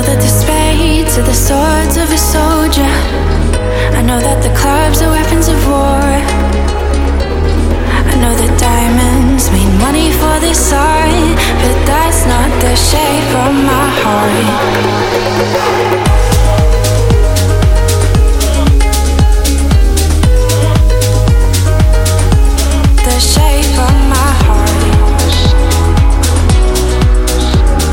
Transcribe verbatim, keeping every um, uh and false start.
that the spades are the swords of a soldier. I know that the clubs are weapons of war. I know that diamonds mean money for this art, but that's not the shape of my heart.